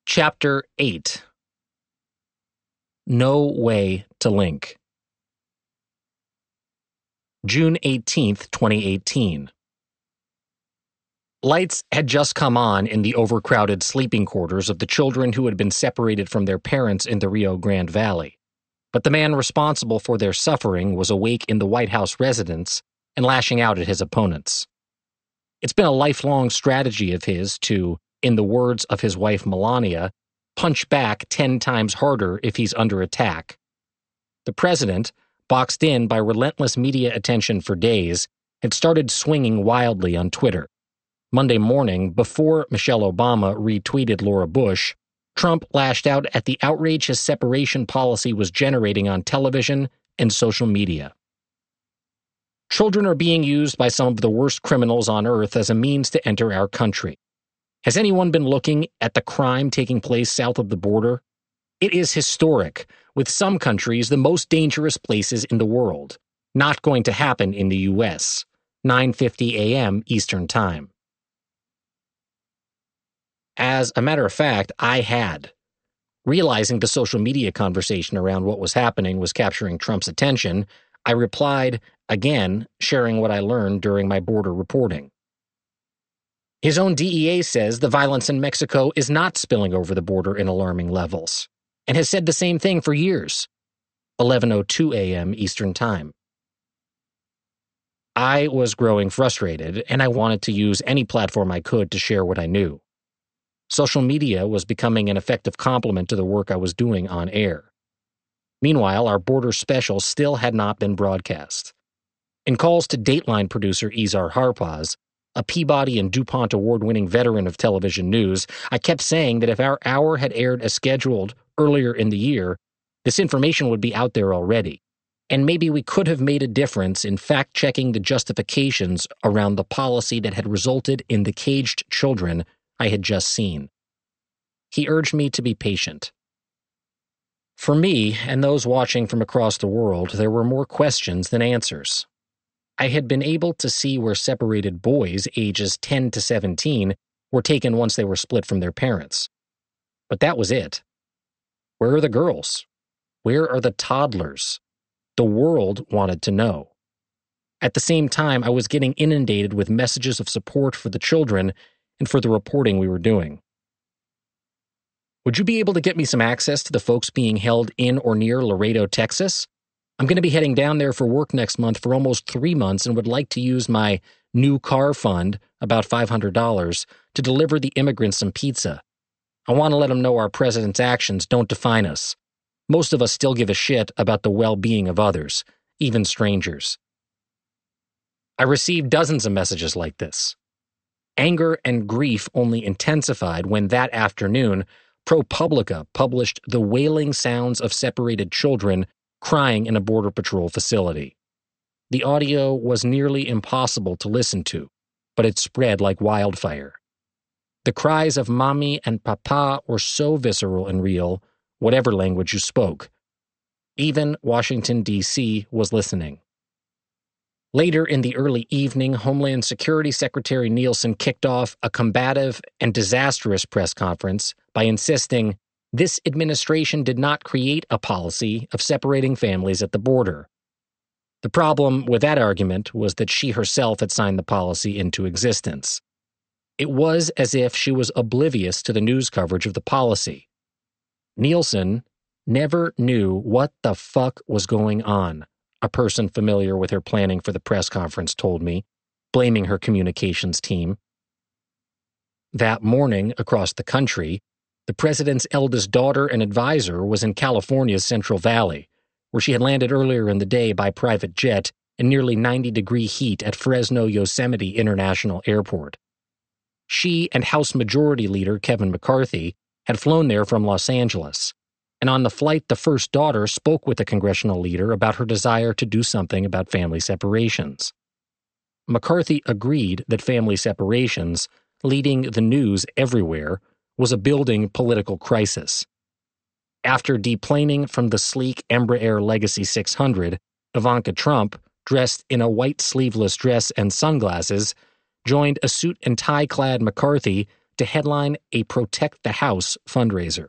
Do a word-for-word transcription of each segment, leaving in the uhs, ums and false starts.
Chapter eight. No Way to Link. June eighteenth, twenty eighteen. Lights had just come on in the overcrowded sleeping quarters of the children who had been separated from their parents in the Rio Grande Valley. But the man responsible for their suffering was awake in the White House residence and lashing out at his opponents. It's been a lifelong strategy of his to, in the words of his wife Melania, punch back ten times harder if he's under attack. The president, boxed in by relentless media attention for days, had started swinging wildly on Twitter. Monday morning, before Michelle Obama retweeted Laura Bush, Trump lashed out at the outrage his separation policy was generating on television and social media. Children are being used by some of the worst criminals on earth as a means to enter our country. Has anyone been looking at the crime taking place south of the border? It is historic, with some countries the most dangerous places in the world. Not going to happen in the U S nine fifty a.m. Eastern Time. As a matter of fact, I had. Realizing the social media conversation around what was happening was capturing Trump's attention, I replied, again, sharing what I learned during my border reporting. His own D E A says the violence in Mexico is not spilling over the border in alarming levels, and has said the same thing for years. eleven oh two a.m. Eastern Time. I was growing frustrated, and I wanted to use any platform I could to share what I knew. Social media was becoming an effective complement to the work I was doing on air. Meanwhile, our border special still had not been broadcast. In calls to Dateline producer Izar Harpaz, a Peabody and DuPont award-winning veteran of television news, I kept saying that if our hour had aired as scheduled earlier in the year, this information would be out there already, and maybe we could have made a difference in fact-checking the justifications around the policy that had resulted in the caged children I had just seen. He urged me to be patient. For me, and those watching from across the world, there were more questions than answers. I had been able to see where separated boys ages ten to seventeen were taken once they were split from their parents. But that was it. Where are the girls? Where are the toddlers? The world wanted to know. At the same time, I was getting inundated with messages of support for the children and for the reporting we were doing. Would you be able to get me some access to the folks being held in or near Laredo, Texas? I'm going to be heading down there for work next month for almost three months and would like to use my new car fund, about five hundred dollars, to deliver the immigrants some pizza. I want to let them know our president's actions don't define us. Most of us still give a shit about the well-being of others, even strangers. I received dozens of messages like this. Anger and grief only intensified when that afternoon, ProPublica published the wailing sounds of separated children crying in a Border Patrol facility. The audio was nearly impossible to listen to, but it spread like wildfire. The cries of mommy and papa were so visceral and real, whatever language you spoke. Even Washington, D C was listening. Later in the early evening, Homeland Security Secretary Nielsen kicked off a combative and disastrous press conference by insisting this administration did not create a policy of separating families at the border. The problem with that argument was that she herself had signed the policy into existence. It was as if she was oblivious to the news coverage of the policy. Nielsen never knew what the fuck was going on, a person familiar with her planning for the press conference told me, blaming her communications team. That morning, across the country, the president's eldest daughter and advisor was in California's Central Valley, where she had landed earlier in the day by private jet in nearly ninety-degree heat at Fresno Yosemite International Airport. She and House Majority Leader Kevin McCarthy had flown there from Los Angeles, and on the flight the first daughter spoke with the congressional leader about her desire to do something about family separations. McCarthy agreed that family separations, leading the news everywhere, was a building political crisis. After deplaning from the sleek Embraer Legacy six hundred, Ivanka Trump, dressed in a white sleeveless dress and sunglasses, joined a suit and tie-clad McCarthy to headline a Protect the House fundraiser.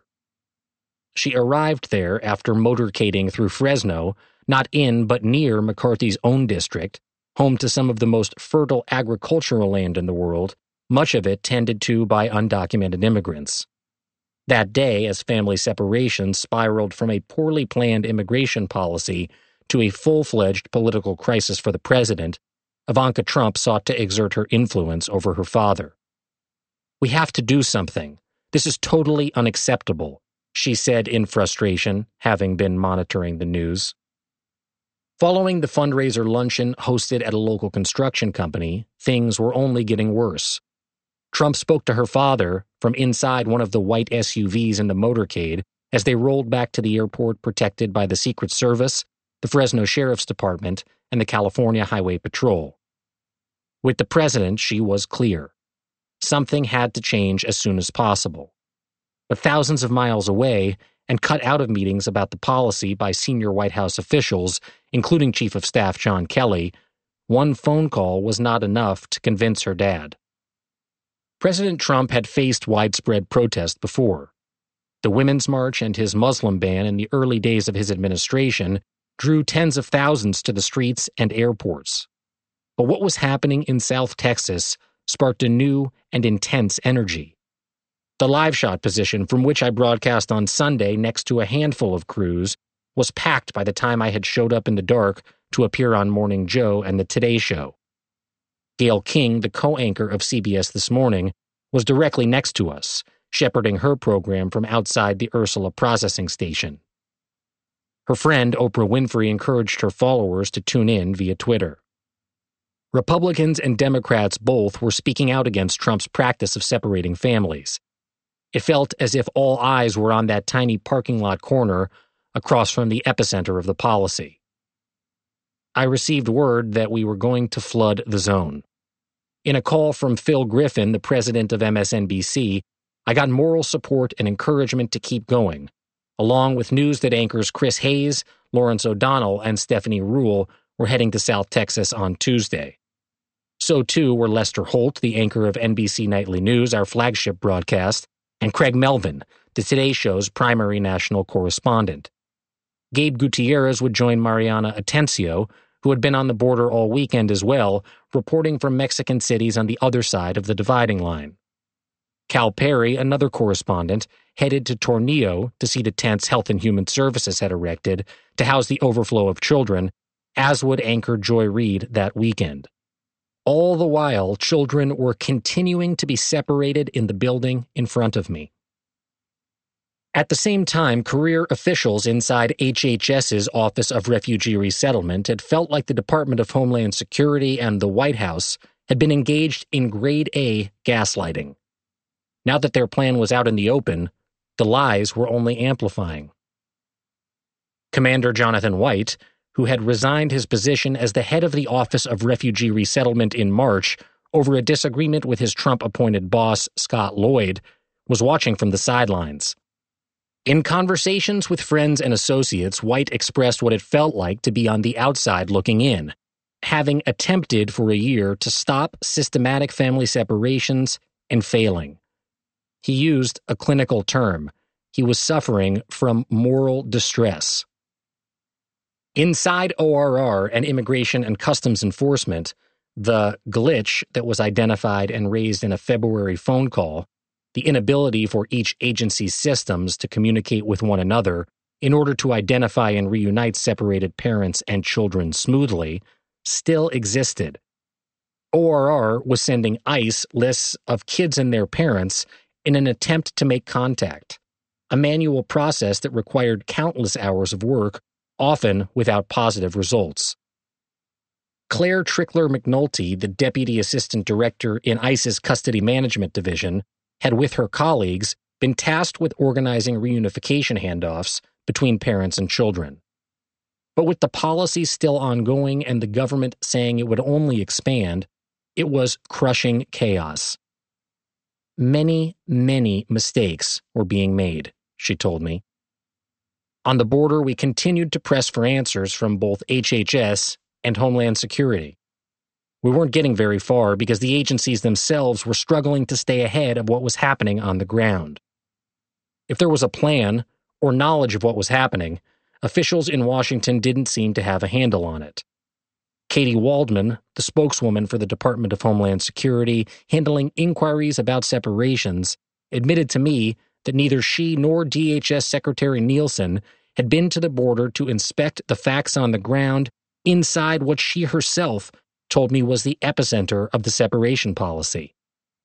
She arrived there after motorcading through Fresno, not in but near McCarthy's own district, home to some of the most fertile agricultural land in the world, much of it tended to by undocumented immigrants. That day, as family separation spiraled from a poorly planned immigration policy to a full-fledged political crisis for the president, Ivanka Trump sought to exert her influence over her father. "We have to do something. This is totally unacceptable," she said in frustration, having been monitoring the news. Following the fundraiser luncheon hosted at a local construction company, things were only getting worse. Trump spoke to her father from inside one of the white S U Vs in the motorcade as they rolled back to the airport protected by the Secret Service, the Fresno Sheriff's Department, and the California Highway Patrol. With the president, she was clear. Something had to change as soon as possible. But thousands of miles away, and cut out of meetings about the policy by senior White House officials, including Chief of Staff John Kelly, one phone call was not enough to convince her dad. President Trump had faced widespread protest before. The Women's March and his Muslim ban in the early days of his administration drew tens of thousands to the streets and airports. But what was happening in South Texas sparked a new and intense energy. The live shot position from which I broadcast on Sunday next to a handful of crews was packed by the time I had showed up in the dark to appear on Morning Joe and the Today Show. Gayle King, the co-anchor of C B S This Morning, was directly next to us, shepherding her program from outside the Ursula processing station. Her friend Oprah Winfrey encouraged her followers to tune in via Twitter. Republicans and Democrats both were speaking out against Trump's practice of separating families. It felt as if all eyes were on that tiny parking lot corner across from the epicenter of the policy. I received word that we were going to flood the zone. In a call from Phil Griffin, the president of M S N B C, I got moral support and encouragement to keep going, along with news that anchors Chris Hayes, Lawrence O'Donnell, and Stephanie Ruhle were heading to South Texas on Tuesday. So too were Lester Holt, the anchor of N B C Nightly News, our flagship broadcast, and Craig Melvin, the Today Show's primary national correspondent. Gabe Gutierrez would join Mariana Atencio, who had been on the border all weekend as well, reporting from Mexican cities on the other side of the dividing line. Cal Perry, another correspondent, headed to Tornillo to see the tents Health and Human Services had erected to house the overflow of children, as would anchor Joy Reid that weekend. All the while, children were continuing to be separated in the building in front of me. At the same time, career officials inside H H S's Office of Refugee Resettlement had felt like the Department of Homeland Security and the White House had been engaged in grade A gaslighting. Now that their plan was out in the open, the lies were only amplifying. Commander Jonathan White, who had resigned his position as the head of the Office of Refugee Resettlement in March over a disagreement with his Trump-appointed boss, Scott Lloyd, was watching from the sidelines. In conversations with friends and associates, White expressed what it felt like to be on the outside looking in, having attempted for a year to stop systematic family separations and failing. He used a clinical term. He was suffering from moral distress. Inside O R R and Immigration and Customs Enforcement, the glitch that was identified and raised in a February phone call, the inability for each agency's systems to communicate with one another in order to identify and reunite separated parents and children smoothly, still existed. O R R was sending ICE lists of kids and their parents in an attempt to make contact, a manual process that required countless hours of work, often without positive results. Claire Trickler McNulty, the Deputy Assistant Director in ICE's Custody Management Division, had with her colleagues been tasked with organizing reunification handoffs between parents and children. But with the policy still ongoing and the government saying it would only expand, it was crushing chaos. Many, many mistakes were being made, she told me. On the border, we continued to press for answers from both H H S and Homeland Security. We weren't getting very far because the agencies themselves were struggling to stay ahead of what was happening on the ground. If there was a plan or knowledge of what was happening, officials in Washington didn't seem to have a handle on it. Katie Waldman, the spokeswoman for the Department of Homeland Security handling inquiries about separations, admitted to me that neither she nor D H S Secretary Nielsen had been to the border to inspect the facts on the ground inside what she herself told me was the epicenter of the separation policy.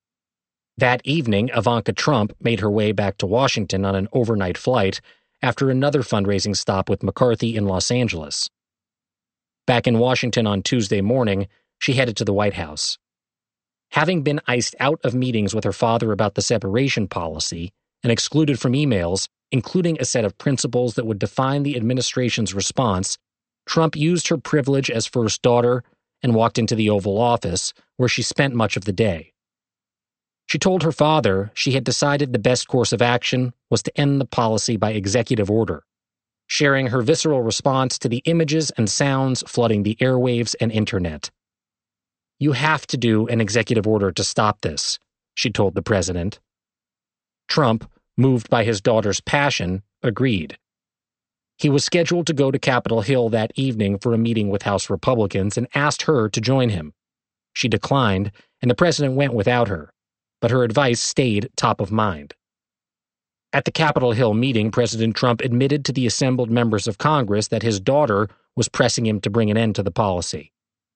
That evening, Ivanka Trump made her way back to Washington on an overnight flight after another fundraising stop with McCarthy in Los Angeles. Back in Washington on Tuesday morning, she headed to the White House. Having been iced out of meetings with her father about the separation policy and excluded from emails, including a set of principles that would define the administration's response, Trump used her privilege as first daughter and walked into the Oval Office, where she spent much of the day. She told her father she had decided the best course of action was to end the policy by executive order, sharing her visceral response to the images and sounds flooding the airwaves and internet. "You have to do an executive order to stop this," she told the president. Trump, moved by his daughter's passion, agreed. He was scheduled to go to Capitol Hill that evening for a meeting with House Republicans and asked her to join him. She declined, and the president went without her, but her advice stayed top of mind. At the Capitol Hill meeting, President Trump admitted to the assembled members of Congress that his daughter was pressing him to bring an end to the policy.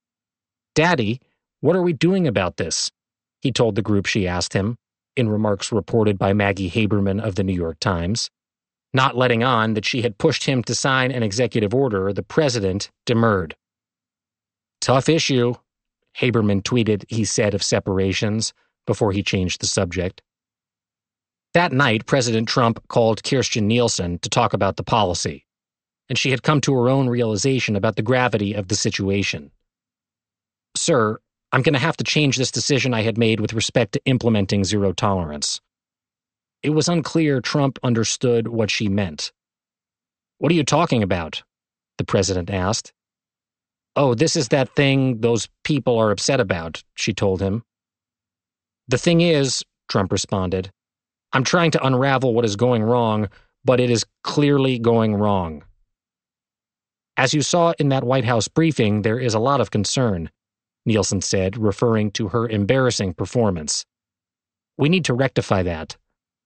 "Daddy, what are we doing about this?" he told the group she asked him, in remarks reported by Maggie Haberman of the New York Times. Not letting on that she had pushed him to sign an executive order, the president demurred. "Tough issue," Haberman tweeted he said of separations before he changed the subject. That night, President Trump called Kirstjen Nielsen to talk about the policy, and she had come to her own realization about the gravity of the situation. "Sir, I'm going to have to change this decision I had made with respect to implementing zero tolerance." It was unclear Trump understood what she meant. "What are you talking about?" the president asked. "Oh, this is that thing those people are upset about," she told him. "The thing is," Trump responded, "I'm trying to unravel what is going wrong, but it is clearly going wrong." "As you saw in that White House briefing, there is a lot of concern," Nielsen said, referring to her embarrassing performance. "We need to rectify that."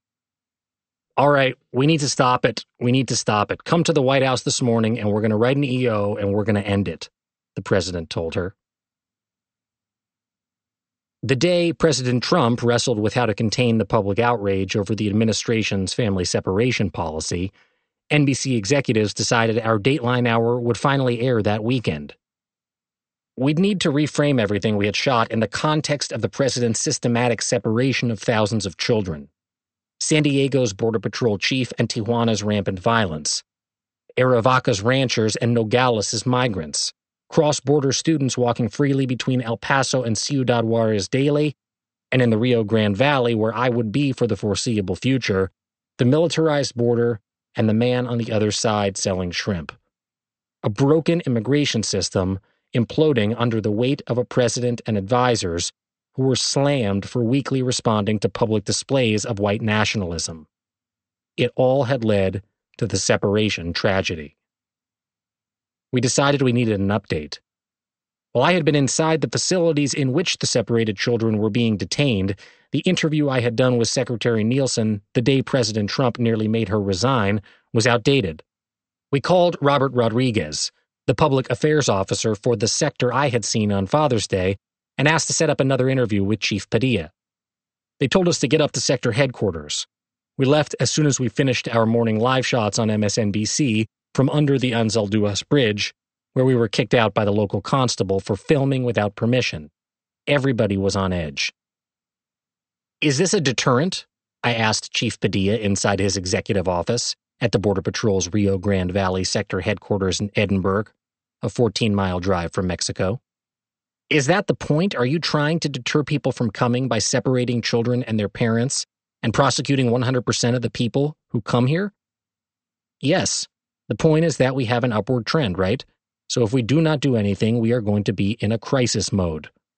"All right, we need to stop it. We need to stop it. Come to the White House this morning and we're going to write an E O and we're going to end it," the president told her. The day President Trump wrestled with how to contain the public outrage over the administration's family separation policy, N B C executives decided our Dateline Hour would finally air that weekend. We'd need to reframe everything we had shot in the context of the president's systematic separation of thousands of children. San Diego's Border Patrol chief and Tijuana's rampant violence, Arivaca's ranchers and Nogales' migrants, cross-border students walking freely between El Paso and Ciudad Juarez daily, and in the Rio Grande Valley, where I would be for the foreseeable future, the militarized border and the man on the other side selling shrimp. A broken immigration system imploding under the weight of a president and advisors who were slammed for weakly responding to public displays of white nationalism. It all had led to the separation tragedy. We decided we needed an update. While I had been inside the facilities in which the separated children were being detained, the interview I had done with Secretary Nielsen the day President Trump nearly made her resign was outdated. We called Robert Rodriguez, the public affairs officer for the sector I had seen on Father's Day, and asked to set up another interview with Chief Padilla. They told us to get up to sector headquarters. We left as soon as we finished our morning live shots on M S N B C from under the Anzalduas Bridge, where we were kicked out by the local constable for filming without permission. Everybody was on edge. "Is this a deterrent?" I asked Chief Padilla inside his executive office at the Border Patrol's Rio Grande Valley sector headquarters in Edinburgh, a fourteen-mile drive from Mexico. "Is that the point? Are you trying to deter people from coming by separating children and their parents and prosecuting one hundred percent of the people who come here?" "Yes. The point is that we have an upward trend, right? So if we do not do anything, we are going to be in a crisis mode,"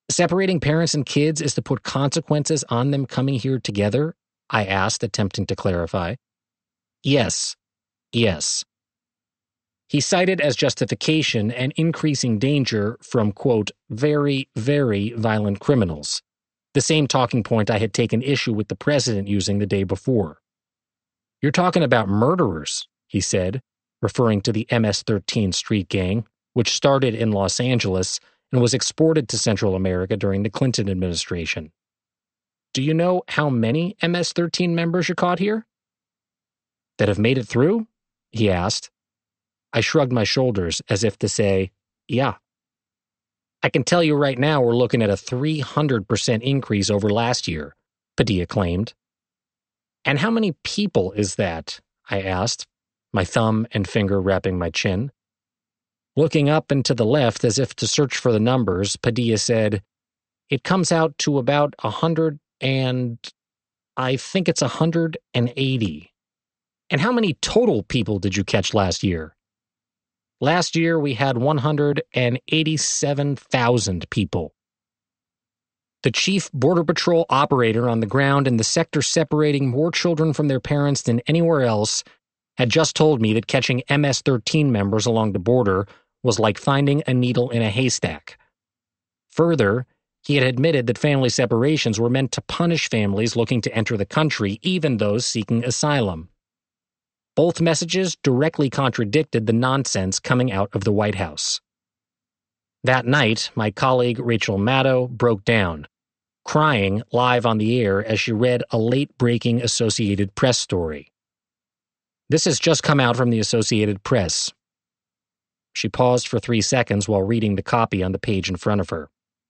Separating parents and kids is to put consequences on them coming here together? I asked, attempting to clarify. Yes, yes. He cited as justification an increasing danger from, quote, very, very violent criminals, the same talking point I had taken issue with the president using the day before. You're talking about murderers, he said, referring to the M S thirteen street gang, which started in Los Angeles and was exported to Central America during the Clinton administration. Do you know how many M S thirteen members you caught here? That have made it through? He asked. I shrugged my shoulders as if to say, yeah. I can tell you right now we're looking at a three hundred percent increase over last year, Padilla claimed. And how many people is that? I asked, my thumb and finger wrapping my chin. Looking up and to the left as if to search for the numbers, Padilla said, it comes out to about a hundred and I think it's a hundred and eighty. And how many total people did you catch last year? Last year we had one hundred eighty-seven thousand people. The chief Border Patrol operator on the ground in the sector separating more children from their parents than anywhere else had just told me that catching M S thirteen members along the border was like finding a needle in a haystack. Further, he had admitted that family separations were meant to punish families looking to enter the country, even those seeking asylum. Both messages directly contradicted the nonsense coming out of the White House. That night, my colleague Rachel Maddow broke down, crying live on the air as she read a late-breaking Associated Press story. This has just come out from the Associated Press. She paused for three seconds while reading the copy on the page in front of her.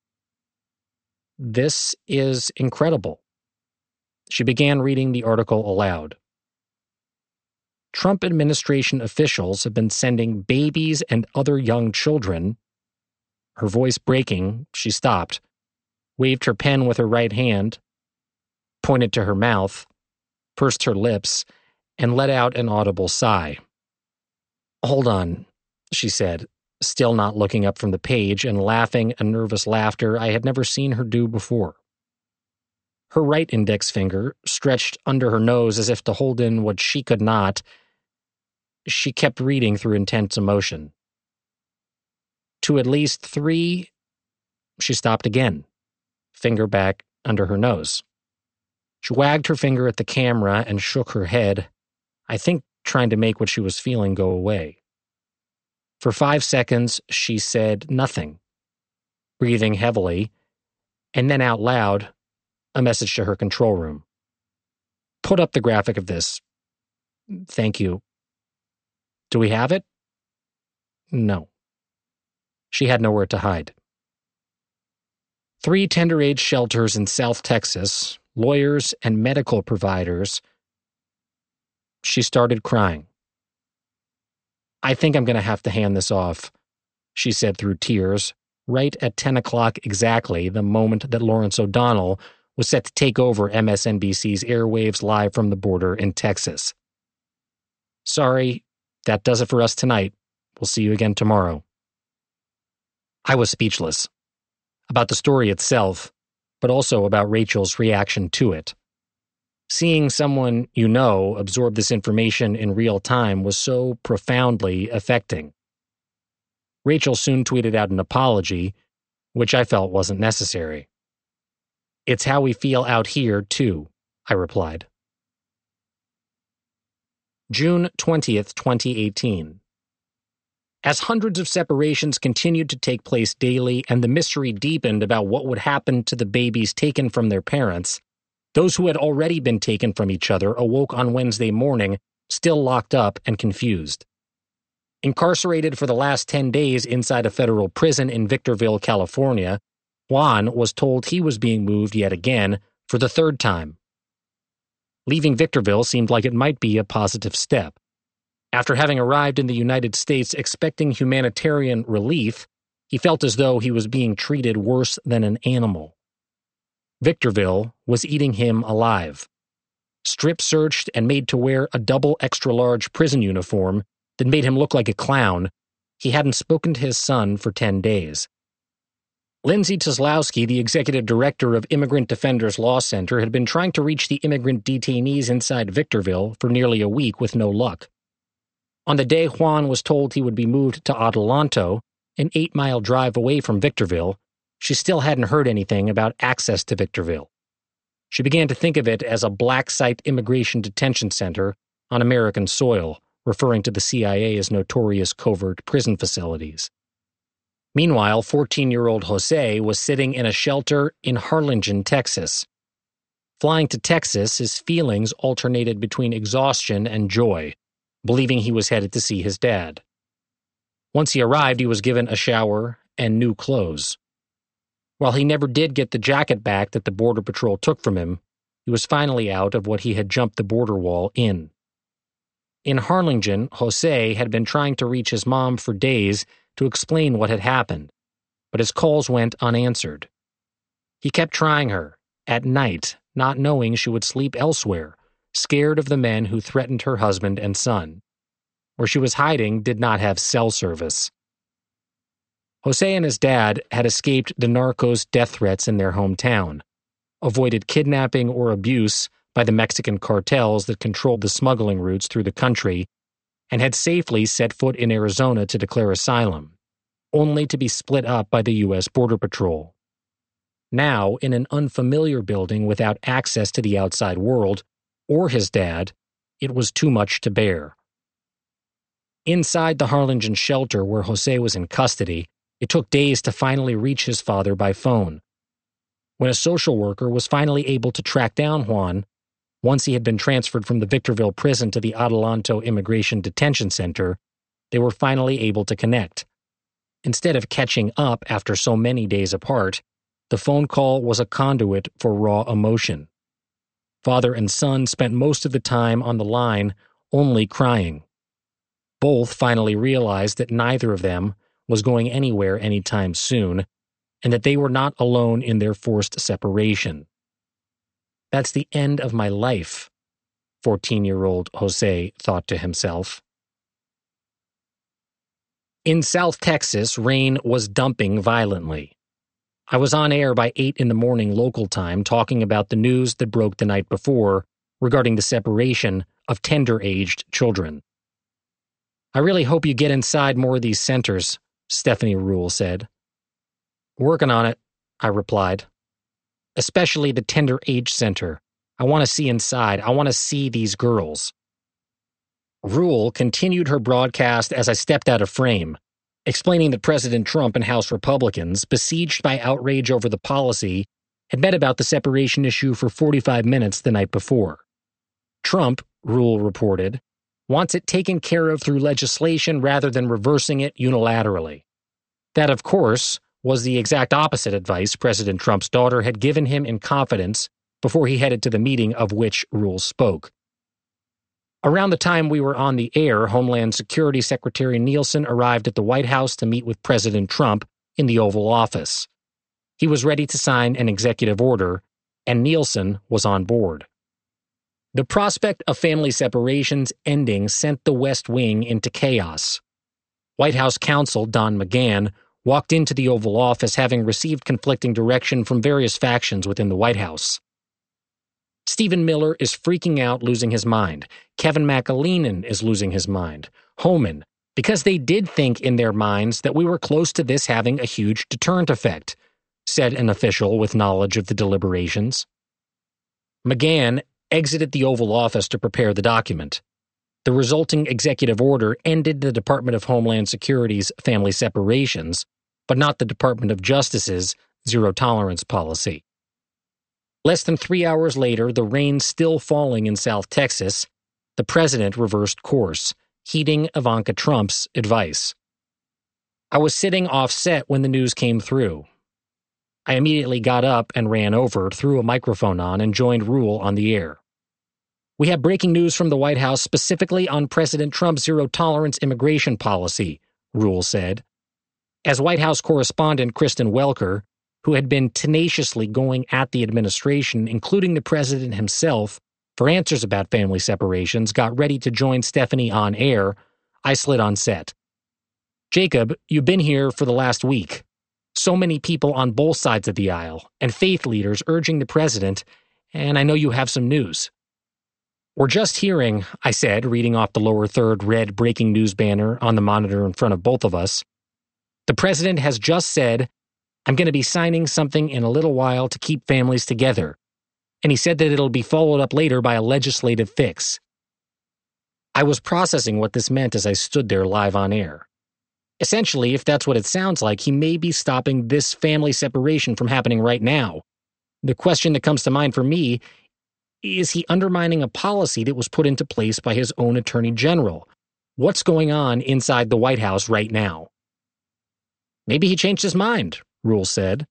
This is incredible. She began reading the article aloud. Trump administration officials have been sending babies and other young children. Her voice breaking, she stopped, waved her pen with her right hand, pointed to her mouth, pursed her lips, and let out an audible sigh. Hold on, she said, still not looking up from the page and laughing a nervous laughter I had never seen her do before. Her right index finger, stretched under her nose as if to hold in what she could not, she kept reading through intense emotion. To at least three, she stopped again, finger back under her nose. She wagged her finger at the camera and shook her head, I think trying to make what she was feeling go away. For five seconds, she said nothing, breathing heavily, and then out loud, a message to her control room. Put up the graphic of this. Thank you. Do we have it? No. She had nowhere to hide. Three tender-age shelters in South Texas, lawyers and medical providers. She started crying. I think I'm going to have to hand this off, she said through tears, right at ten o'clock exactly, the moment that Lawrence O'Donnell was set to take over M S N B C's airwaves live from the border in Texas. Sorry, that does it for us tonight. We'll see you again tomorrow. I was speechless. About the story itself, but also about Rachel's reaction to it. Seeing someone you know absorb this information in real time was so profoundly affecting. Rachel soon tweeted out an apology, which I felt wasn't necessary. It's how we feel out here, too, I replied. June twentieth, twenty eighteen. As hundreds of separations continued to take place daily and the mystery deepened about what would happen to the babies taken from their parents, those who had already been taken from each other awoke on Wednesday morning, still locked up and confused. Incarcerated for the last ten days inside a federal prison in Victorville, California, Juan was told he was being moved yet again for the third time. Leaving Victorville seemed like it might be a positive step. After having arrived in the United States expecting humanitarian relief, he felt as though he was being treated worse than an animal. Victorville was eating him alive. Strip-searched and made to wear a double extra-large prison uniform that made him look like a clown, he hadn't spoken to his son for ten days. Lindsay Kozlowski, the executive director of Immigrant Defenders Law Center, had been trying to reach the immigrant detainees inside Victorville for nearly a week with no luck. On the day Juan was told he would be moved to Adelanto, an eight-mile drive away from Victorville, she still hadn't heard anything about access to Victorville. She began to think of it as a black site immigration detention center on American soil, referring to the C I A's notorious covert prison facilities. Meanwhile, fourteen-year-old Jose was sitting in a shelter in Harlingen, Texas. Flying to Texas, his feelings alternated between exhaustion and joy, believing he was headed to see his dad. Once he arrived, he was given a shower and new clothes. While he never did get the jacket back that the Border Patrol took from him, he was finally out of what he had jumped the border wall in. In Harlingen, Jose had been trying to reach his mom for days to explain what had happened, but his calls went unanswered. He kept trying her, at night, not knowing she would sleep elsewhere, scared of the men who threatened her husband and son. Where she was hiding did not have cell service. Jose and his dad had escaped the narcos' death threats in their hometown, avoided kidnapping or abuse by the Mexican cartels that controlled the smuggling routes through the country, and had safely set foot in Arizona to declare asylum, only to be split up by the U S Border Patrol. Now, in an unfamiliar building without access to the outside world, or his dad, it was too much to bear. Inside the Harlingen shelter where Jose was in custody, it took days to finally reach his father by phone. When a social worker was finally able to track down Juan, once he had been transferred from the Victorville prison to the Adelanto Immigration Detention Center, they were finally able to connect. Instead of catching up after so many days apart, the phone call was a conduit for raw emotion. Father and son spent most of the time on the line only crying. Both finally realized that neither of them was going anywhere anytime soon, and that they were not alone in their forced separation. That's the end of my life, fourteen-year-old Jose thought to himself. In South Texas, rain was dumping violently. I was on air by eight in the morning local time talking about the news that broke the night before regarding the separation of tender-aged children. I really hope you get inside more of these centers, Stephanie Ruhle said. Working on it, I replied. Especially the Tender Age Center. I want to see inside. I want to see these girls. Ruhle continued her broadcast as I stepped out of frame, explaining that President Trump and House Republicans, besieged by outrage over the policy, had met about the separation issue for forty-five minutes the night before. Trump, Ruhle reported, wants it taken care of through legislation rather than reversing it unilaterally. That, of course, was the exact opposite advice President Trump's daughter had given him in confidence before he headed to the meeting of which Ruhle spoke. Around the time we were on the air, Homeland Security Secretary Nielsen arrived at the White House to meet with President Trump in the Oval Office. He was ready to sign an executive order, and Nielsen was on board. The prospect of family separations ending sent the West Wing into chaos. White House counsel Don McGahn walked into the Oval Office having received conflicting direction from various factions within the White House. Stephen Miller is freaking out, losing his mind. Kevin McAleenan is losing his mind. Homan, because they did think in their minds that we were close to this having a huge deterrent effect, said an official with knowledge of the deliberations. McGahn exited the Oval Office to prepare the document. The resulting executive order ended the Department of Homeland Security's family separations, but not the Department of Justice's zero-tolerance policy. Less than three hours later, the rain still falling in South Texas, the president reversed course, heeding Ivanka Trump's advice. I was sitting off-set when the news came through. I immediately got up and ran over, threw a microphone on, and joined Ruhle on the air. We have breaking news from the White House specifically on President Trump's zero-tolerance immigration policy, Ruhle said. As White House correspondent Kristen Welker, who had been tenaciously going at the administration, including the president himself, for answers about family separations, got ready to join Stephanie on air, I slid on set. Jacob, you've been here for the last week. So many people on both sides of the aisle, and faith leaders urging the president, and I know you have some news. We're just hearing, I said, reading off the lower third red breaking news banner on the monitor in front of both of us. The president has just said, I'm going to be signing something in a little while to keep families together. And he said that it'll be followed up later by a legislative fix. I was processing what this meant as I stood there live on air. Essentially, if that's what it sounds like, he may be stopping this family separation from happening right now. The question that comes to mind for me is he undermining a policy that was put into place by his own attorney general? What's going on inside the White House right now? Maybe he changed his mind, Rule said.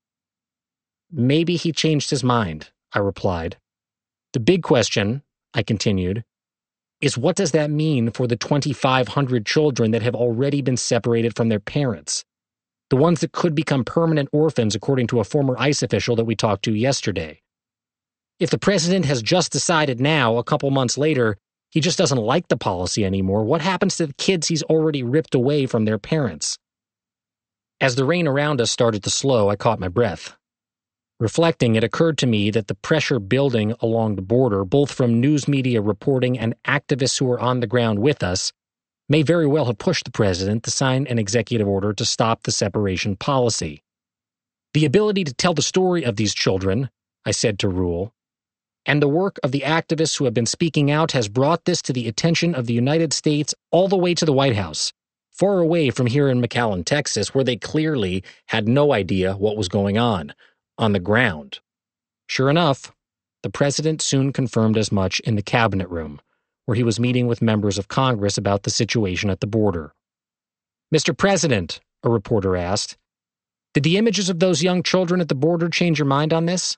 Maybe he changed his mind, I replied. The big question, I continued, is what does that mean for the twenty-five hundred children that have already been separated from their parents? The ones that could become permanent orphans, according to a former ICE official that we talked to yesterday. If the president has just decided now, a couple months later, he just doesn't like the policy anymore, what happens to the kids he's already ripped away from their parents? As the rain around us started to slow, I caught my breath. Reflecting, it occurred to me that the pressure building along the border, both from news media reporting and activists who are on the ground with us, may very well have pushed the president to sign an executive order to stop the separation policy. The ability to tell the story of these children, I said to Rule, and the work of the activists who have been speaking out has brought this to the attention of the United States all the way to the White House, far away from here in McAllen, Texas, where they clearly had no idea what was going on, on the ground. Sure enough, the president soon confirmed as much in the cabinet room, where he was meeting with members of Congress about the situation at the border. Mister President, a reporter asked, did the images of those young children at the border change your mind on this?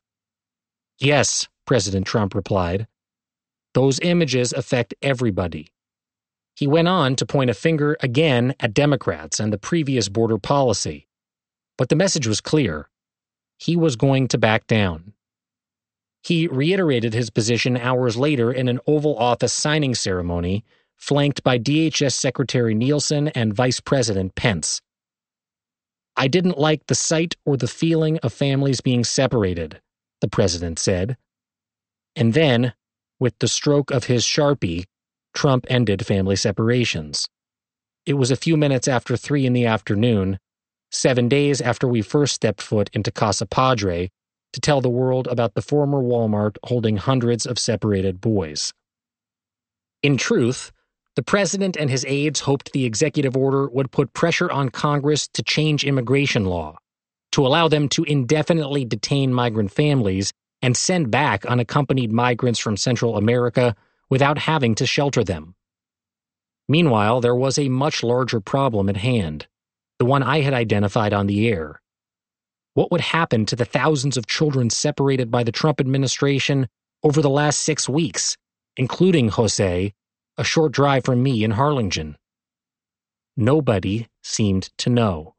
Yes, President Trump replied. Those images affect everybody. He went on to point a finger again at Democrats and the previous border policy. But the message was clear. He was going to back down. He reiterated his position hours later in an Oval Office signing ceremony, flanked by D H S Secretary Nielsen and Vice President Pence. I didn't like the sight or the feeling of families being separated, the president said. And then, with the stroke of his Sharpie, Trump ended family separations. It was a few minutes after three in the afternoon, seven days after we first stepped foot into Casa Padre, to tell the world about the former Walmart holding hundreds of separated boys. In truth, the president and his aides hoped the executive order would put pressure on Congress to change immigration law, to allow them to indefinitely detain migrant families and send back unaccompanied migrants from Central America without having to shelter them. Meanwhile, there was a much larger problem at hand, the one I had identified on the air. What would happen to the thousands of children separated by the Trump administration over the last six weeks, including Jose, a short drive from me in Harlingen? Nobody seemed to know.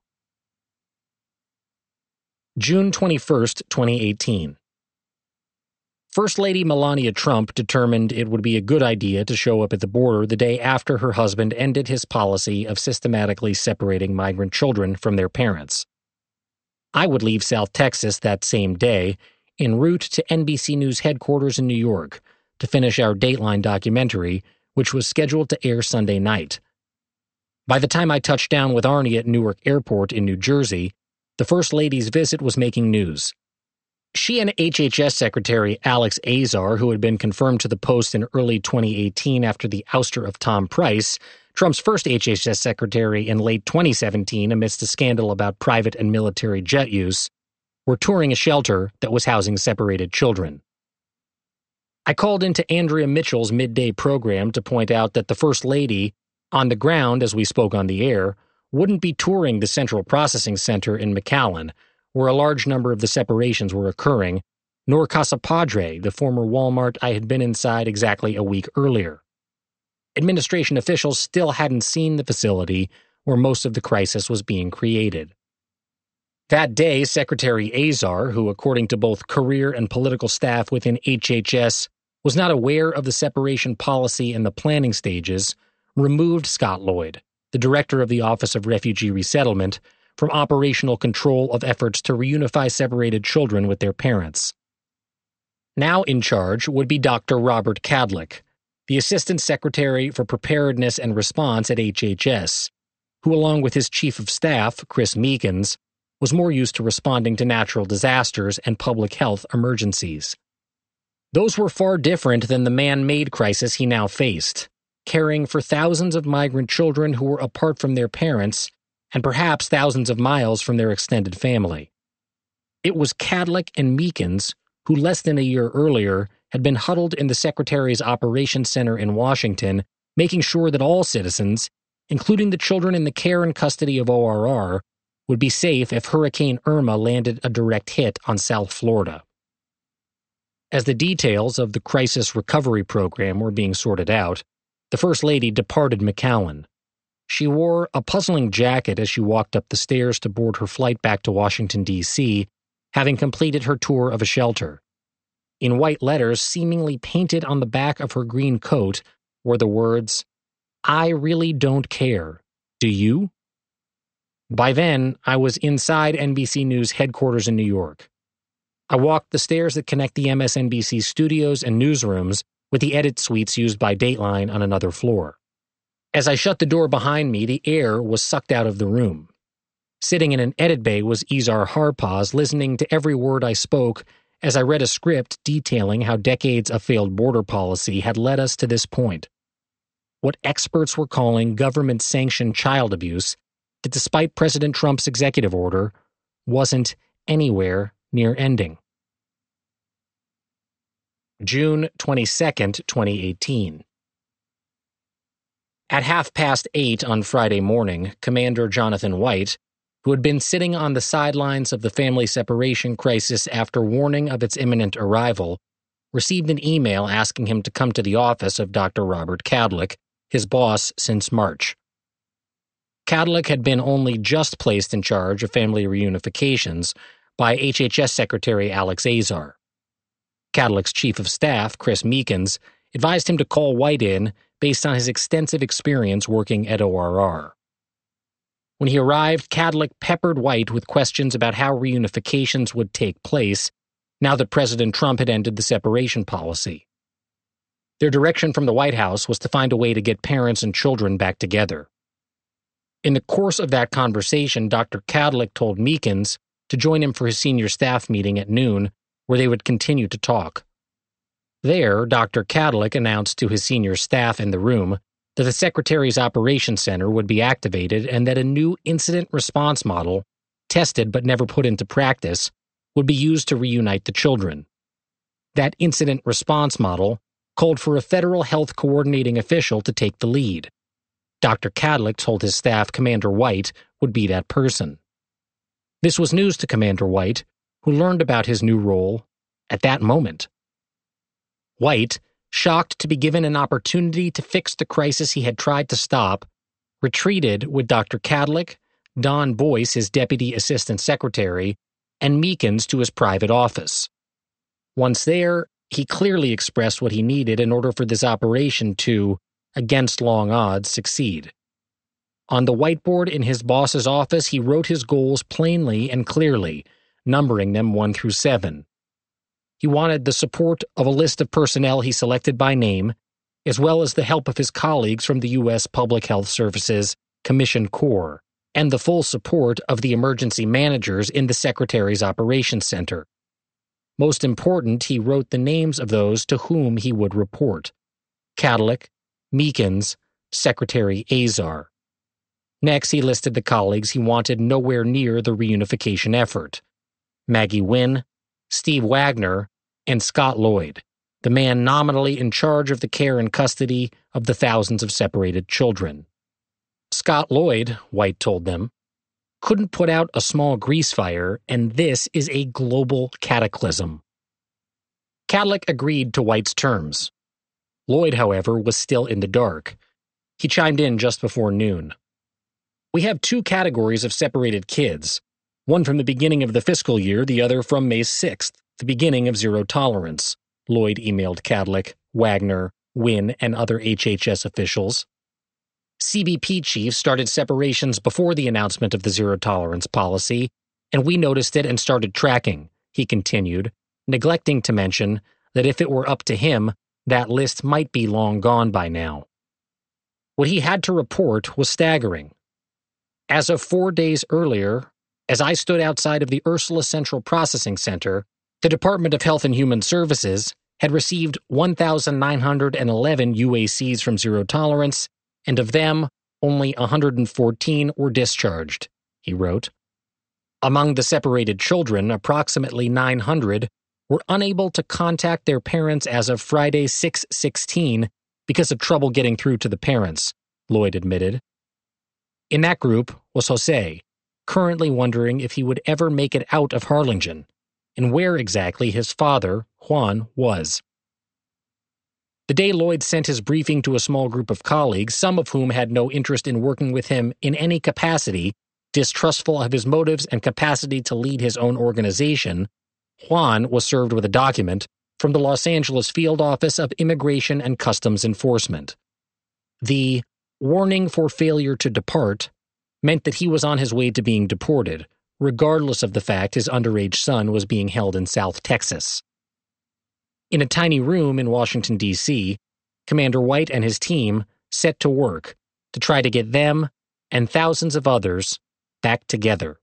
June twenty-first, twenty eighteen. First Lady Melania Trump determined it would be a good idea to show up at the border the day after her husband ended his policy of systematically separating migrant children from their parents. I would leave South Texas that same day, en route to N B C News headquarters in New York, to finish our Dateline documentary, which was scheduled to air Sunday night. By the time I touched down with Arnie at Newark Airport in New Jersey, the First Lady's visit was making news. She and H H S Secretary Alex Azar, who had been confirmed to the post in early twenty eighteen after the ouster of Tom Price, Trump's first H H S secretary in late twenty seventeen amidst a scandal about private and military jet use, were touring a shelter that was housing separated children. I called into Andrea Mitchell's midday program to point out that the First Lady, on the ground as we spoke on the air, wouldn't be touring the Central Processing Center in McAllen, where a large number of the separations were occurring, nor Casa Padre, the former Walmart I had been inside exactly a week earlier. Administration officials still hadn't seen the facility where most of the crisis was being created. That day, Secretary Azar, who according to both career and political staff within H H S was not aware of the separation policy in the planning stages, removed Scott Lloyd, the director of the Office of Refugee Resettlement, from operational control of efforts to reunify separated children with their parents. Now in charge would be Doctor Robert Kadlec, the Assistant Secretary for Preparedness and Response at H H S, who along with his Chief of Staff, Chris Meekins, was more used to responding to natural disasters and public health emergencies. Those were far different than the man-made crisis he now faced, caring for thousands of migrant children who were apart from their parents and perhaps thousands of miles from their extended family. It was Kadlec and Meekins who less than a year earlier had been huddled in the Secretary's Operations Center in Washington, making sure that all citizens, including the children in the care and custody of O R R, would be safe if Hurricane Irma landed a direct hit on South Florida. As the details of the crisis recovery program were being sorted out, the First Lady departed McAllen. She wore a puzzling jacket as she walked up the stairs to board her flight back to Washington, D C, having completed her tour of a shelter. In white letters seemingly painted on the back of her green coat were the words, "I really don't care. Do you?" By then, I was inside N B C News headquarters in New York. I walked the stairs that connect the M S N B C studios and newsrooms with the edit suites used by Dateline on another floor. As I shut the door behind me, the air was sucked out of the room. Sitting in an edit bay was Izar Harpaz, listening to every word I spoke as I read a script detailing how decades of failed border policy had led us to this point. What experts were calling government-sanctioned child abuse that, despite President Trump's executive order, wasn't anywhere near ending. June twenty-second, twenty eighteen. At half past eight on Friday morning, Commander Jonathan White, who had been sitting on the sidelines of the family separation crisis after warning of its imminent arrival, received an email asking him to come to the office of Doctor Robert Kadlec, his boss since March. Kadlec had been only just placed in charge of family reunifications by H H S Secretary Alex Azar. Kadlec's Chief of Staff, Chris Meekins, advised him to call White in based on his extensive experience working at O R R. When he arrived, Kadlec peppered White with questions about how reunifications would take place now that President Trump had ended the separation policy. Their direction from the White House was to find a way to get parents and children back together. In the course of that conversation, Doctor Kadlec told Meekins to join him for his senior staff meeting at noon, where they would continue to talk. There, Doctor Kadlec announced to his senior staff in the room that the Secretary's Operations Center would be activated and that a new incident response model, tested but never put into practice, would be used to reunite the children. That incident response model called for a federal health coordinating official to take the lead. Doctor Kadlec told his staff Commander White would be that person. This was news to Commander White, who learned about his new role at that moment. White, shocked to be given an opportunity to fix the crisis he had tried to stop, retreated with Doctor Kadlec, Don Boyce, his Deputy Assistant Secretary, and Meekins to his private office. Once there, he clearly expressed what he needed in order for this operation to, against long odds, succeed. On the whiteboard in his boss's office, he wrote his goals plainly and clearly, numbering them one through seven. He wanted the support of a list of personnel he selected by name, as well as the help of his colleagues from the U S Public Health Service's Commission Corps, and the full support of the emergency managers in the Secretary's Operations Center. Most important, he wrote the names of those to whom he would report: Kadlec, Meekins, Secretary Azar. Next, he listed the colleagues he wanted nowhere near the reunification effort: Maggie Wynne, Steve Wagner, and Scott Lloyd, the man nominally in charge of the care and custody of the thousands of separated children. Scott Lloyd, White told them, couldn't put out a small grease fire, and this is a global cataclysm. Kadlec agreed to White's terms. Lloyd, however, was still in the dark. He chimed in just before noon. "We have two categories of separated kids, one from the beginning of the fiscal year, the other from May sixth, the beginning of zero tolerance," Lloyd emailed Kadlec, Wagner, Wynne, and other H H S officials. C B P chiefs started separations before the announcement of the zero-tolerance policy, and we noticed it and started tracking, he continued, neglecting to mention that if it were up to him, that list might be long gone by now. What he had to report was staggering. As of four days earlier, as I stood outside of the Ursula Central Processing Center, the Department of Health and Human Services had received one thousand nine hundred eleven U A Cs from Zero Tolerance, and of them, only one hundred fourteen were discharged, he wrote. Among the separated children, approximately nine hundred were unable to contact their parents as of Friday, six sixteen, because of trouble getting through to the parents, Lloyd admitted. In that group was Jose, currently wondering if he would ever make it out of Harlingen, and where exactly his father, Juan, was. The day Lloyd sent his briefing to a small group of colleagues, some of whom had no interest in working with him in any capacity, distrustful of his motives and capacity to lead his own organization, Juan was served with a document from the Los Angeles Field Office of Immigration and Customs Enforcement. The warning for failure to depart meant that he was on his way to being deported, regardless of the fact his underage son was being held in South Texas. In a tiny room in Washington, D C, Commander White and his team set to work to try to get them and thousands of others back together.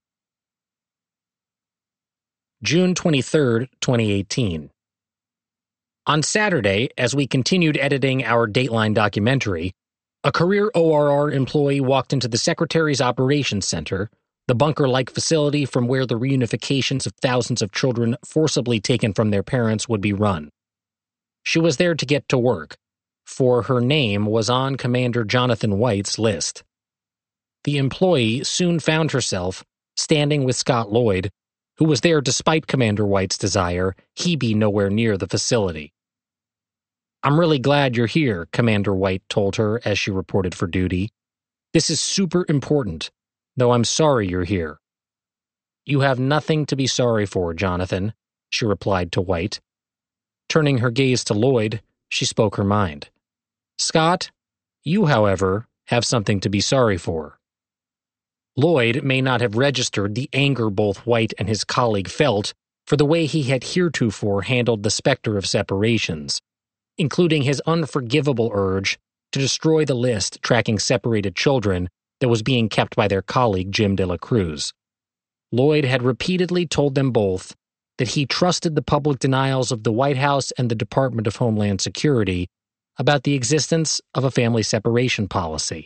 June twenty-third, twenty eighteen. On Saturday, as we continued editing our Dateline documentary, a career O R R employee walked into the Secretary's Operations Center, the bunker-like facility from where the reunifications of thousands of children forcibly taken from their parents would be run. She was there to get to work, for her name was on Commander Jonathan White's list. The employee soon found herself standing with Scott Lloyd, who was there despite Commander White's desire he be nowhere near the facility. "I'm really glad you're here," Commander White told her as she reported for duty. "This is super important, though I'm sorry you're here." "You have nothing to be sorry for, Jonathan," she replied to White. Turning her gaze to Lloyd, she spoke her mind. "Scott, you, however, have something to be sorry for." Lloyd may not have registered the anger both White and his colleague felt for the way he had heretofore handled the specter of separations, including his unforgivable urge to destroy the list tracking separated children that was being kept by their colleague Jim De La Cruz. Lloyd had repeatedly told them both that he trusted the public denials of the White House and the Department of Homeland Security about the existence of a family separation policy.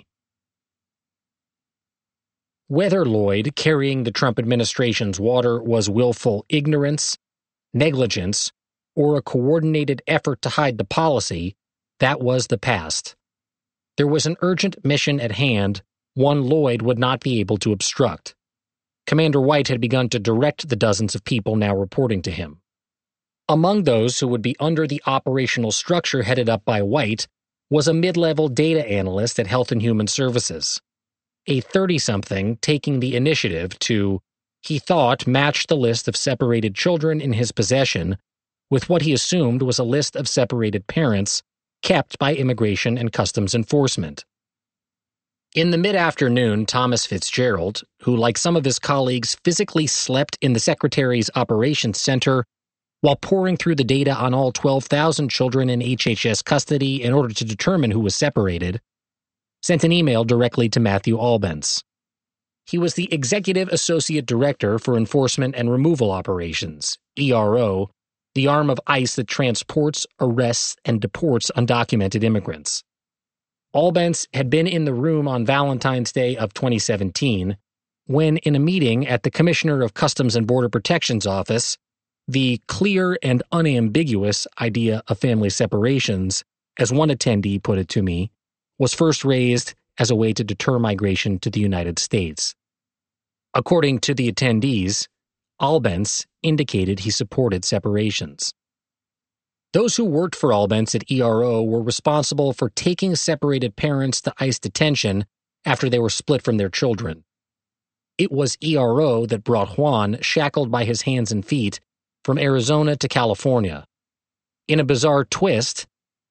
Whether Lloyd carrying the Trump administration's water was willful ignorance, negligence, or a coordinated effort to hide the policy, that was the past. There was an urgent mission at hand, one Lloyd would not be able to obstruct. Commander White had begun to direct the dozens of people now reporting to him. Among those who would be under the operational structure headed up by White was a mid-level data analyst at Health and Human Services, a thirty-something taking the initiative to, he thought, match the list of separated children in his possession with what he assumed was a list of separated parents kept by Immigration and Customs Enforcement. In the mid-afternoon, Thomas Fitzgerald, who like some of his colleagues physically slept in the Secretary's Operations Center while pouring through the data on all twelve thousand children in H H S custody in order to determine who was separated, sent an email directly to Matthew Albence. He was the Executive Associate Director for Enforcement and Removal Operations, E R O, the arm of ICE that transports, arrests, and deports undocumented immigrants. Albence had been in the room on Valentine's Day of twenty seventeen when, in a meeting at the Commissioner of Customs and Border Protection's office, the clear and unambiguous idea of family separations, as one attendee put it to me, was first raised as a way to deter migration to the United States. According to the attendees, Albence indicated he supported separations. Those who worked for Albence at E R O were responsible for taking separated parents to ICE detention after they were split from their children. It was E R O that brought Juan, shackled by his hands and feet, from Arizona to California. In a bizarre twist,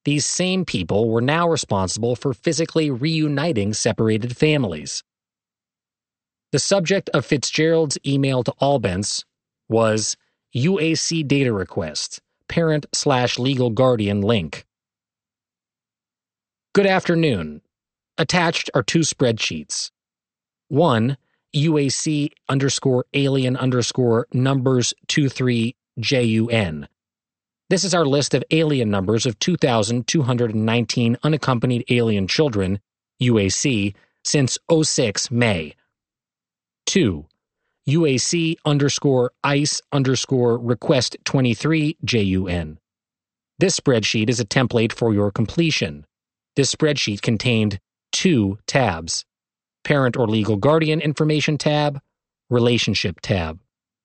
these same people were now responsible for physically reuniting separated families. The subject of Fitzgerald's email to Albence was U A C data request, parent slash legal guardian link. Good afternoon. Attached are two spreadsheets. One, U A C underscore alien underscore numbers two three J U N. This is our list of alien numbers of two thousand two hundred nineteen unaccompanied alien children, U A C, since oh six May. Two, U A C underscore ICE underscore request twenty-three J U N. This spreadsheet is a template for your completion. This spreadsheet contained two tabs: Parent or Legal Guardian Information tab, Relationship tab.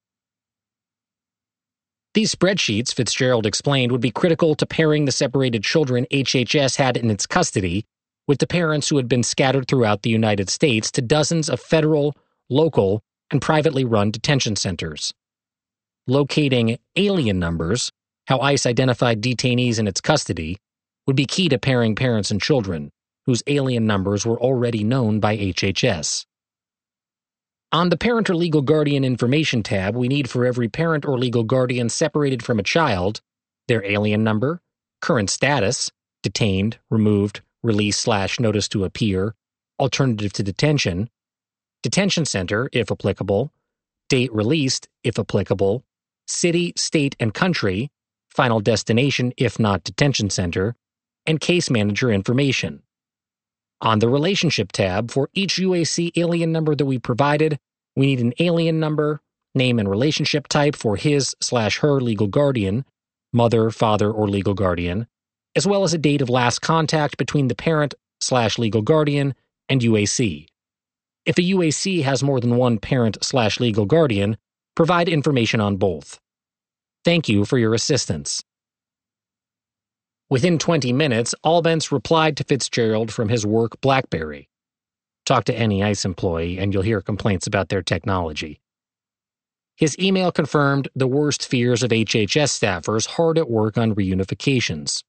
These spreadsheets, Fitzgerald explained, would be critical to pairing the separated children H H S had in its custody with the parents who had been scattered throughout the United States to dozens of federal, local, and privately run detention centers. Locating alien numbers, how ICE identified detainees in its custody, would be key to pairing parents and children, whose alien numbers were already known by H H S. On the Parent or Legal Guardian Information tab, we need for every parent or legal guardian separated from a child, their alien number, current status, detained, removed, released slash notice to appear, alternative to detention, detention center, if applicable, date released, if applicable, city, state, and country, final destination, if not detention center, and case manager information. On the Relationship tab, for each U A C alien number that we provided, we need an alien number, name and relationship type for his slash her legal guardian, mother, father, or legal guardian, as well as a date of last contact between the parent slash legal guardian and U A C. If a U A C has more than one parent slash legal guardian, provide information on both. Thank you for your assistance. Within twenty minutes, Albence replied to Fitzgerald from his work BlackBerry. Talk to any ICE employee and you'll hear complaints about their technology. His email confirmed the worst fears of H H S staffers hard at work on reunifications.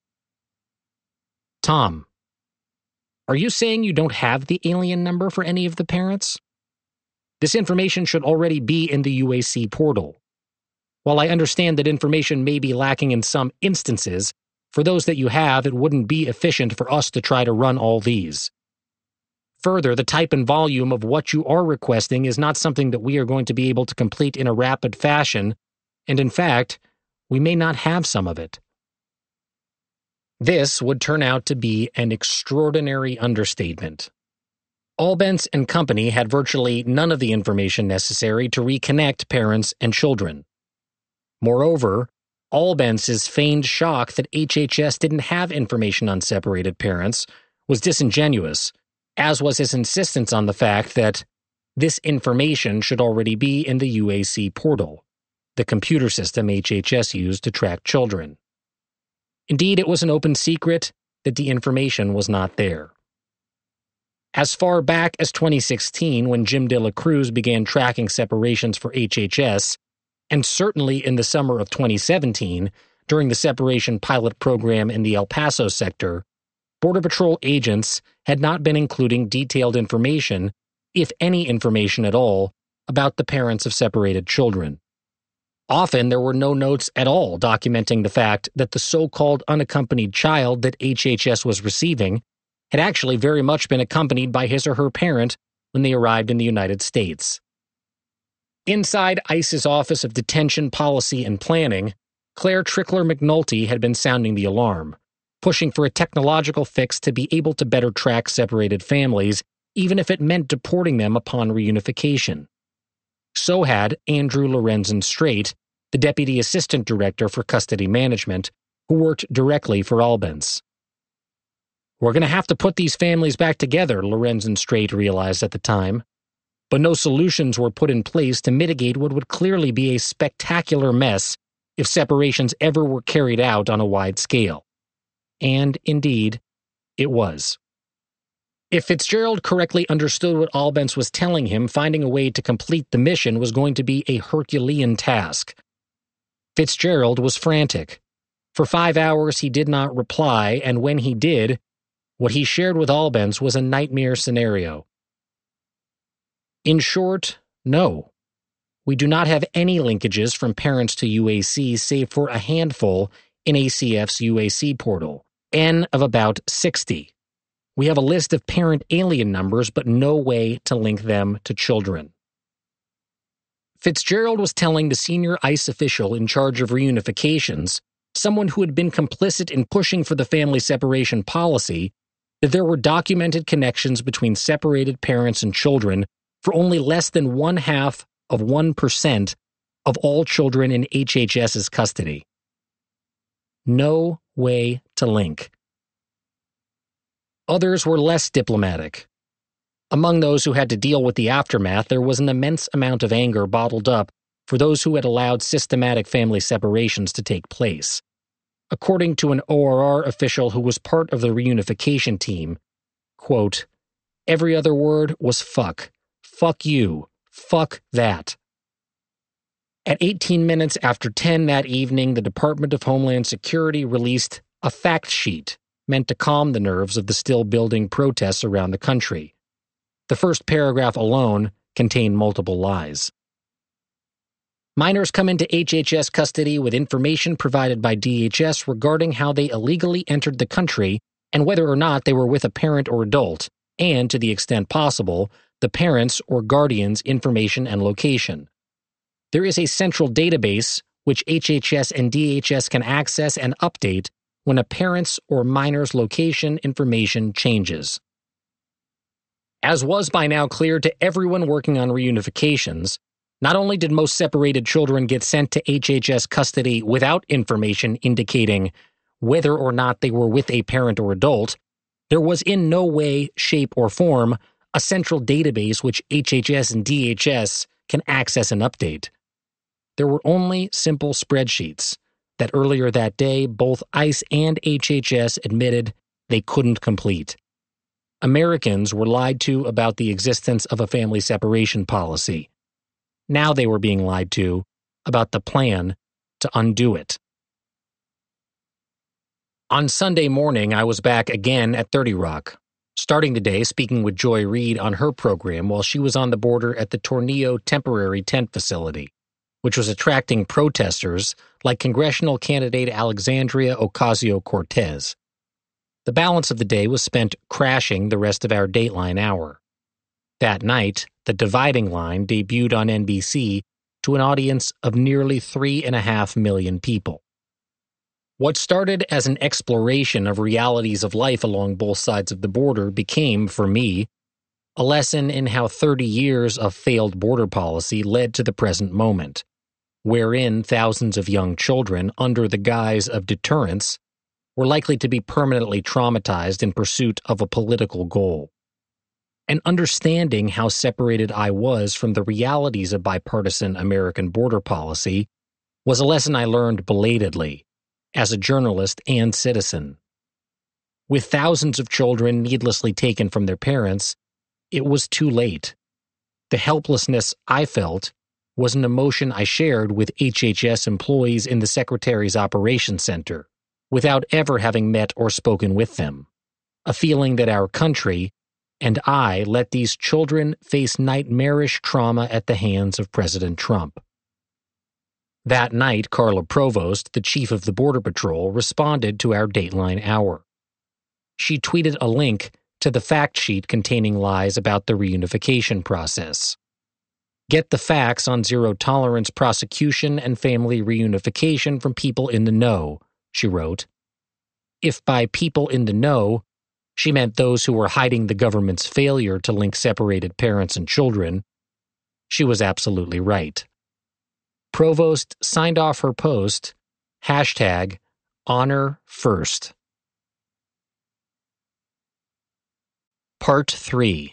Tom, are you saying you don't have the alien number for any of the parents? This information should already be in the U A C portal. While I understand that information may be lacking in some instances, for those that you have, it wouldn't be efficient for us to try to run all these. Further, the type and volume of what you are requesting is not something that we are going to be able to complete in a rapid fashion, and in fact, we may not have some of it. This would turn out to be an extraordinary understatement. Albence and company had virtually none of the information necessary to reconnect parents and children. Moreover, Albence's feigned shock that H H S didn't have information on separated parents was disingenuous, as was his insistence on the fact that this information should already be in the U A C portal, the computer system H H S used to track children. Indeed, it was an open secret that the information was not there. As far back as twenty sixteen, when Jim De La Cruz began tracking separations for H H S, and certainly in the summer of twenty seventeen, during the separation pilot program in the El Paso sector, Border Patrol agents had not been including detailed information, if any information at all, about the parents of separated children. Often there were no notes at all documenting the fact that the so-called unaccompanied child that H H S was receiving had actually very much been accompanied by his or her parent when they arrived in the United States. Inside ICE's Office of Detention Policy and Planning, Claire Trickler McNulty had been sounding the alarm, pushing for a technological fix to be able to better track separated families, even if it meant deporting them upon reunification. So had Andrew Lorenzen Strait, the Deputy Assistant Director for Custody Management, who worked directly for Albence. We're going to have to put these families back together, Lorenzen Strait realized at the time. But no solutions were put in place to mitigate what would clearly be a spectacular mess if separations ever were carried out on a wide scale. And, indeed, it was. If Fitzgerald correctly understood what Albence was telling him, finding a way to complete the mission was going to be a Herculean task. Fitzgerald was frantic. For five hours, he did not reply, and when he did, what he shared with Albans was a nightmare scenario. In short, no. We do not have any linkages from parents to U A C save for a handful in A C F's U A C portal, N of about sixty. We have a list of parent alien numbers, but no way to link them to children. Fitzgerald was telling the senior ICE official in charge of reunifications, someone who had been complicit in pushing for the family separation policy, that there were documented connections between separated parents and children for only less than one half of one percent of all children in H H S's custody. No way to link. Others were less diplomatic. Among those who had to deal with the aftermath, there was an immense amount of anger bottled up for those who had allowed systematic family separations to take place. According to an O R R official who was part of the reunification team, quote, every other word was fuck. Fuck you. Fuck that. At eighteen minutes after ten that evening, the Department of Homeland Security released a fact sheet meant to calm the nerves of the still building protests around the country. The first paragraph alone contained multiple lies. Minors come into H H S custody with information provided by D H S regarding how they illegally entered the country and whether or not they were with a parent or adult, and, to the extent possible, the parents' or guardian's information and location. There is a central database which H H S and D H S can access and update when a parent's or minor's location information changes. As was by now clear to everyone working on reunifications, not only did most separated children get sent to H H S custody without information indicating whether or not they were with a parent or adult, there was in no way, shape, or form a central database which H H S and D H S can access and update. There were only simple spreadsheets that earlier that day both ICE and H H S admitted they couldn't complete. Americans were lied to about the existence of a family separation policy. Now they were being lied to about the plan to undo it. On Sunday morning, I was back again at thirty Rock, starting the day speaking with Joy Reid on her program while she was on the border at the Tornillo Temporary Tent Facility, which was attracting protesters like congressional candidate Alexandria Ocasio-Cortez. The balance of the day was spent crashing the rest of our Dateline hour. That night, The Dividing Line debuted on N B C to an audience of nearly three and a half million people. What started as an exploration of realities of life along both sides of the border became, for me, a lesson in how thirty years of failed border policy led to the present moment, wherein thousands of young children, under the guise of deterrence, were likely to be permanently traumatized in pursuit of a political goal. And understanding how separated I was from the realities of bipartisan American border policy was a lesson I learned belatedly, as a journalist and citizen. With thousands of children needlessly taken from their parents, it was too late. The helplessness I felt was an emotion I shared with H H S employees in the Secretary's Operations Center, without ever having met or spoken with them. A feeling that our country and I let these children face nightmarish trauma at the hands of President Trump. That night, Carla Provost, the chief of the Border Patrol, responded to our Dateline hour. She tweeted a link to the fact sheet containing lies about the reunification process. Get the facts on zero-tolerance prosecution and family reunification from people in the know, she wrote. If by people in the know, she meant those who were hiding the government's failure to link separated parents and children, she was absolutely right. Provost signed off her post, hashtag honor first. Part three.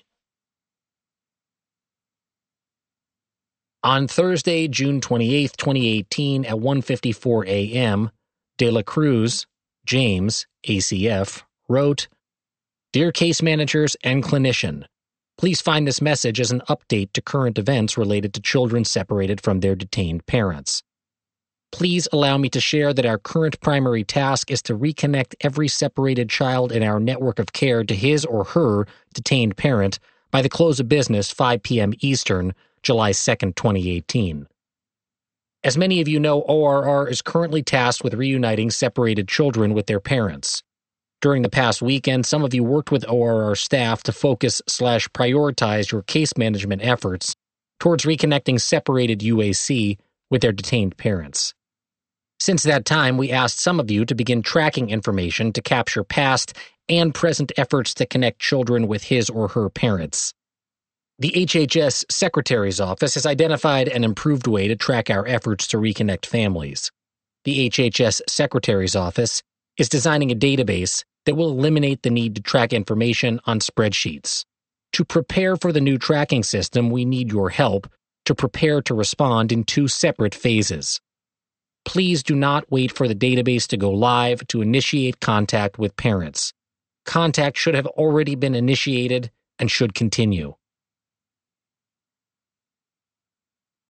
On Thursday, June twenty-eighth, twenty eighteen, at one fifty-four a.m., De La Cruz, James, A C F, wrote, Dear case managers and clinician, please find this message as an update to current events related to children separated from their detained parents. Please allow me to share that our current primary task is to reconnect every separated child in our network of care to his or her detained parent by the close of business five p.m. Eastern, July second, twenty eighteen. As many of you know, O R R is currently tasked with reuniting separated children with their parents. During the past weekend, some of you worked with O R R staff to focus slash prioritize your case management efforts towards reconnecting separated U A C with their detained parents. Since that time, we asked some of you to begin tracking information to capture past and present efforts to connect children with his or her parents. The H H S Secretary's Office has identified an improved way to track our efforts to reconnect families. The H H S Secretary's Office is designing a database that will eliminate the need to track information on spreadsheets. To prepare for the new tracking system, we need your help to prepare to respond in two separate phases. Please do not wait for the database to go live to initiate contact with parents. Contact should have already been initiated and should continue.